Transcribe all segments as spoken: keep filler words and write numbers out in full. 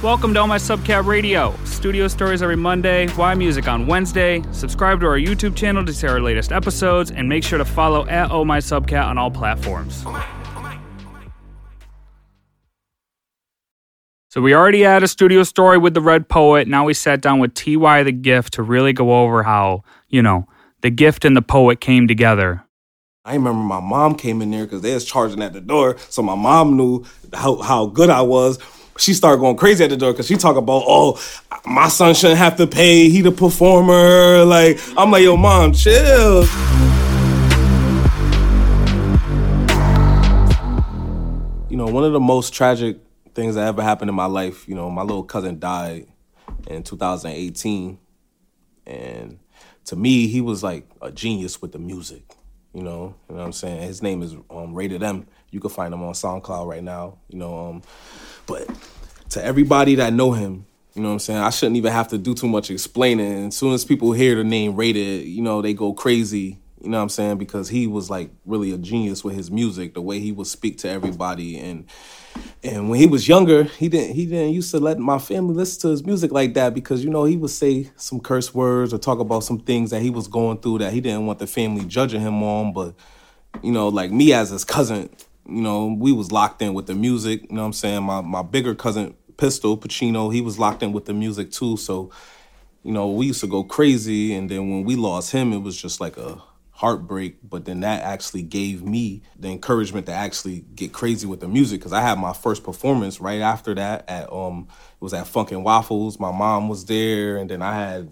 Welcome to Oh My Subcat Radio. Studio stories every Monday, Y Music on Wednesday. Subscribe to our YouTube channel to see our latest episodes, and make sure to follow at Oh My Subcat on all platforms. So we already had a studio story with the Red Poet. Now we sat down with T Y the Gift to really go over how, you know, the Gift and the Poet came together. I remember my mom came in there because they was charging at the door, so my mom knew how, how good I was. She started going crazy at the door because she talk about, oh, my son shouldn't have to pay. He the performer. Like, I'm like, yo, mom, chill. You know, one of the most tragic things that ever happened in my life, you know, my little cousin died in two thousand eighteen. And to me, he was like a genius with the music, you know? You know what I'm saying? His name is um, Rated M. You can find him on SoundCloud right now, you know? Um, but to everybody that know him, you know what I'm saying, I shouldn't even have to do too much explaining. As soon as people hear the name Rated, you know, they go crazy, you know what I'm saying, because he was like really a genius with his music, the way he would speak to everybody. And and when he was younger, he didn't he didn't used to let my family listen to his music like that because, you know, he would say some curse words or talk about some things that he was going through that he didn't want the family judging him on. But, you know, like me as his cousin, you know, we was locked in with the music, you know what I'm saying? My my bigger cousin, Pistol, Pacino, he was locked in with the music too. So, you know, we used to go crazy. And then when we lost him, it was just like a heartbreak. But then that actually gave me the encouragement to actually get crazy with the music because I had my first performance right after that at, um, it was at Funkin' Waffles. My mom was there. And then I had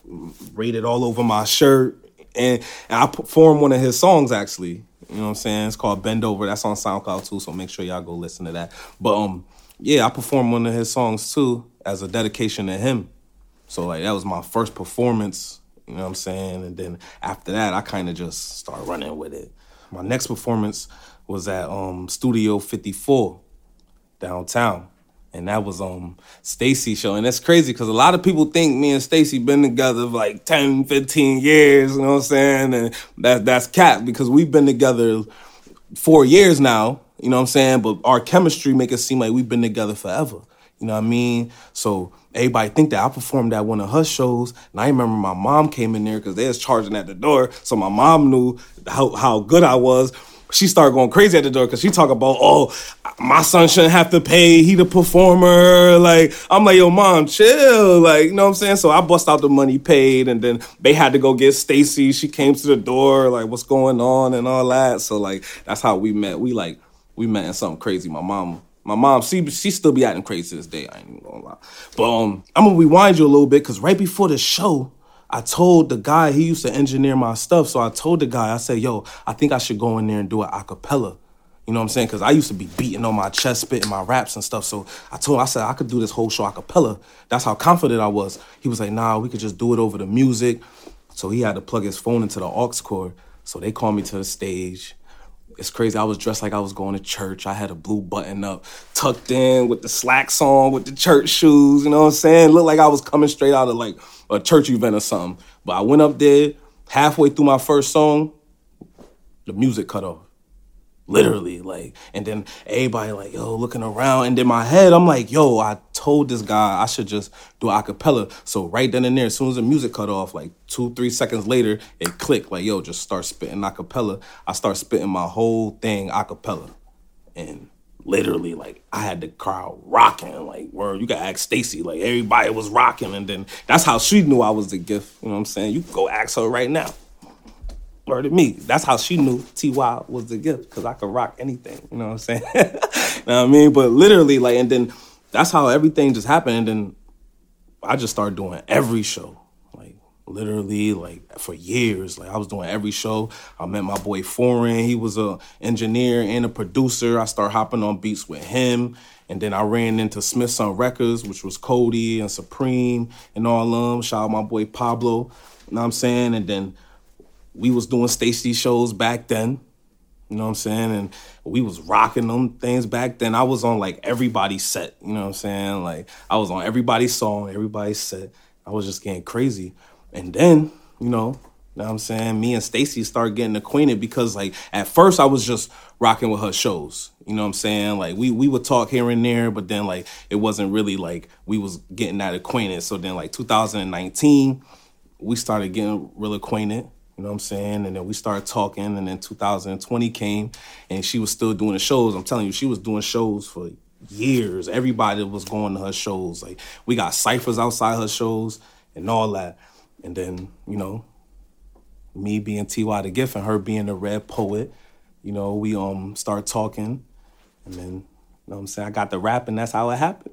Rated all over my shirt. And, and I performed one of his songs, actually. You know what I'm saying? It's called Bend Over. That's on SoundCloud, too, so make sure y'all go listen to that. But, um, yeah, I performed one of his songs, too, as a dedication to him. So, like, that was my first performance, you know what I'm saying? And then after that, I kind of just started running with it. My next performance was at um, Studio fifty-four downtown. And that was um Stacy show. And that's crazy because a lot of people think me and Stacy been together for like ten, fifteen years, you know what I'm saying? And that, that's cap because we've been together four years now, you know what I'm saying? But our chemistry make it seem like we've been together forever, you know what I mean? So everybody think that I performed at one of her shows. And I remember my mom came in there because they was charging at the door. So my mom knew how, how good I was. She started going crazy at the door because she talk about, oh, my son shouldn't have to pay. He the performer. Like, I'm like, yo, mom, chill. Like, you know what I'm saying? So I bust out the money paid, and then they had to go get Stacy. She came to the door, like, what's going on and all that. So, like, that's how we met. We, like, we met in something crazy. My mom, my mom, she, she still be acting crazy to this day. I ain't even gonna lie. But um, I'm going to rewind you a little bit because right before the show, I told the guy, he used to engineer my stuff, so I told the guy, I said, yo, I think I should go in there and do an acapella. You know what I'm saying? Because I used to be beating on my chest, spitting my raps and stuff. So I told him, I said, I could do this whole show acapella. That's how confident I was. He was like, nah, we could just do it over the music. So he had to plug his phone into the aux cord. So they called me to the stage. It's crazy. I was dressed like I was going to church. I had a blue button up, tucked in with the slacks on, with the church shoes. You know what I'm saying? Looked like I was coming straight out of like a church event or something. But I went up there, halfway through my first song, the music cut off. Literally, like, and then everybody like, yo, looking around. And in my head, I'm like, yo, I told this guy I should just do a cappella. So right then and there, as soon as the music cut off, like two, three seconds later, it clicked. Like, yo, just start spitting a cappella. I start spitting my whole thing a cappella. And literally, like, I had the crowd rocking. Like, word, you gotta ask Stacy. Like, everybody was rocking. And then that's how she knew I was the gift. You know what I'm saying? You can go ask her right now. Word to me. That's how she knew T Y was the gift, because I could rock anything. You know what I'm saying? You know what I mean? But literally, like, and then that's how everything just happened. And then I just started doing every show. Like, literally, like, for years. Like, I was doing every show. I met my boy Foreign. He was a engineer and a producer. I started hopping on beats with him. And then I ran into Smith Son Records, which was Cody and Supreme and all of them. Shout out my boy Pablo. You know what I'm saying? And then we was doing Stacy shows back then, you know what I'm saying? And we was rocking them things back then. I was on, like, everybody's set, you know what I'm saying? Like, I was on everybody's song, everybody's set. I was just getting crazy. And then, you know, You know what I'm saying? Me and Stacy started getting acquainted because, like, at first I was just rocking with her shows. You know what I'm saying? Like, we we would talk here and there, but then, like, it wasn't really, like, we was getting that acquainted. So then, like, two thousand nineteen, we started getting real acquainted. You know what I'm saying? And then we started talking, and then two thousand twenty came, and she was still doing the shows. I'm telling you, she was doing shows for years. Everybody was going to her shows. Like, we got ciphers outside her shows and all that. And then, you know, me being T Y the Gift and her being the Red Poet, you know, we um start talking, and then, you know what I'm saying, I got the rap, and that's how it happened.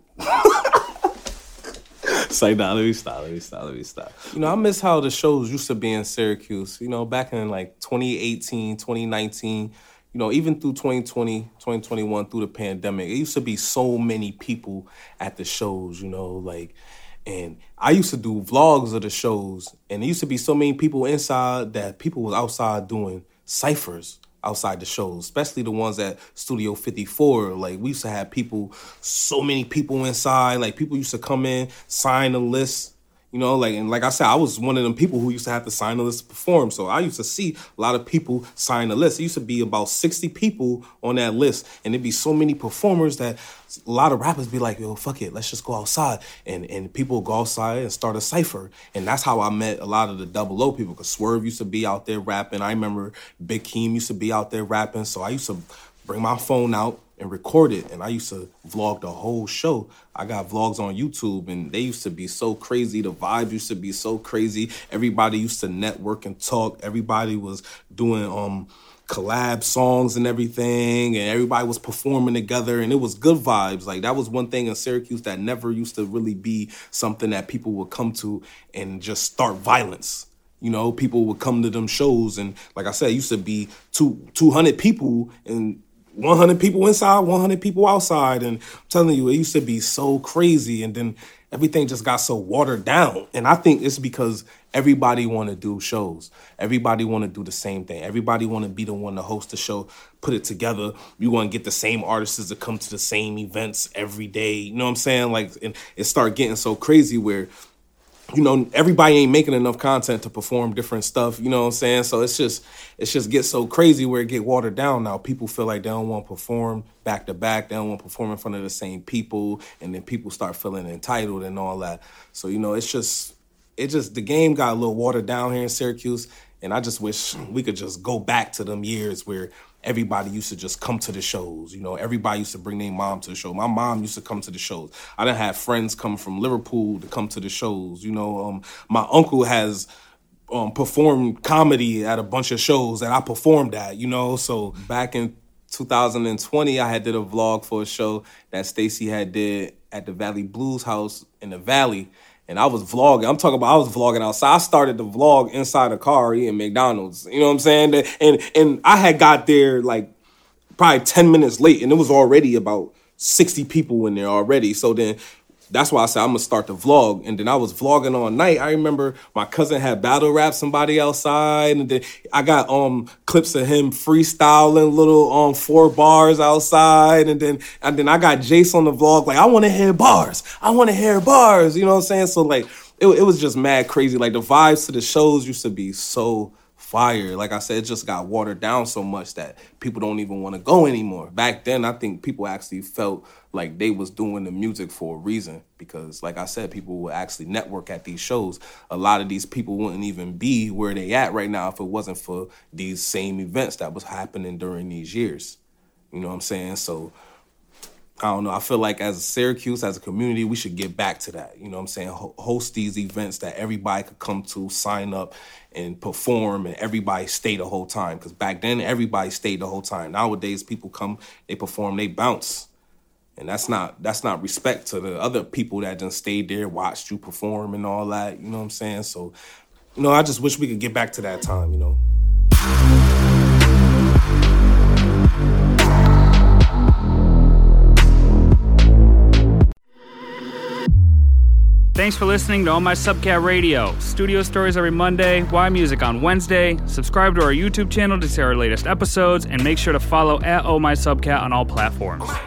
It's like, nah, let me stop, let me stop, let me stop. You know, I miss how the shows used to be in Syracuse, you know, back in like twenty eighteen, twenty nineteen, you know, even through twenty twenty, twenty twenty-one, through the pandemic, it used to be so many people at the shows, you know, like, and I used to do vlogs of the shows, and there used to be so many people inside that people was outside doing ciphers outside the shows, especially the ones at Studio fifty-four. Like, we used to have people, so many people inside. Like, people used to come in, sign a list, you know, like, and like I said, I was one of them people who used to have to sign a list to perform. So I used to see a lot of people sign the list. It used to be about sixty people on that list, and it'd be so many performers that a lot of rappers be like, yo, fuck it, let's just go outside. And and people would go outside and start a cipher. And that's how I met a lot of the Double O people, because Swerve used to be out there rapping. I remember Big Keem used to be out there rapping. So I used to bring my phone out and record it, and I used to vlog the whole show. I got vlogs on YouTube, and they used to be so crazy. The vibe used to be so crazy. Everybody used to network and talk. Everybody was doing um collab songs and everything, and everybody was performing together, and it was good vibes. Like, that was one thing in Syracuse that never used to really be something that people would come to and just start violence. You know, people would come to them shows, and like I said, it used to be two, 200 people, and one hundred people inside, one hundred people outside. And I'm telling you, it used to be so crazy. And then everything just got so watered down. And I think it's because everybody want to do shows. Everybody want to do the same thing. Everybody want to be the one to host the show, put it together. You want to get the same artists to come to the same events every day. You know what I'm saying? Like, and it started getting so crazy where, you know, everybody ain't making enough content to perform different stuff, you know what I'm saying? So it's just, it's just gets so crazy where it get watered down now. People feel like they don't want to perform back to back. They don't want to perform in front of the same people. And then people start feeling entitled and all that. So, you know, it's just, it just, the game got a little watered down here in Syracuse. And I just wish we could just go back to them years where everybody used to just come to the shows. You know, everybody used to bring their mom to the show. My mom used to come to the shows. I done had friends come from Liverpool to come to the shows. You know, um, my uncle has um, performed comedy at a bunch of shows that I performed at, you know. So back in two thousand twenty, I had did a vlog for a show that Stacy had did at the Valley Blues House in the Valley. And I was vlogging. I'm talking about I was vlogging outside. I started the vlog inside a car eating McDonald's. You know what I'm saying? And and I had got there like probably ten minutes late, and it was already about sixty people in there already. So then that's why I said I'm going to start the vlog. And then I was vlogging all night. I remember my cousin had battle rap somebody outside. And then I got um clips of him freestyling little um four bars outside. And then and then I got Jace on the vlog like, I want to hear bars. I want to hear bars. You know what I'm saying? So like, it, it was just mad crazy. Like, the vibes to the shows used to be so fire. Like I said, it just got watered down so much that people don't even want to go anymore. Back then, I think people actually felt like they was doing the music for a reason, because like I said, people would actually network at these shows. A lot of these people wouldn't even be where they at right now if it wasn't for these same events that was happening during these years. You know what I'm saying? So I don't know. I feel like as a Syracuse, as a community, we should get back to that. You know what I'm saying? Ho- host these events that everybody could come to, sign up, and perform, and everybody stay the whole time. Because back then, everybody stayed the whole time. Nowadays, people come, they perform, they bounce. And that's not that's not respect to the other people that just stayed there, watched you perform and all that. You know what I'm saying? So, you know, I just wish we could get back to that time, you know. Thanks for listening to Oh My Subcat Radio. Studio stories every Monday, Y Music on Wednesday. Subscribe to our YouTube channel to see our latest episodes, and make sure to follow at Oh My Subcat on all platforms.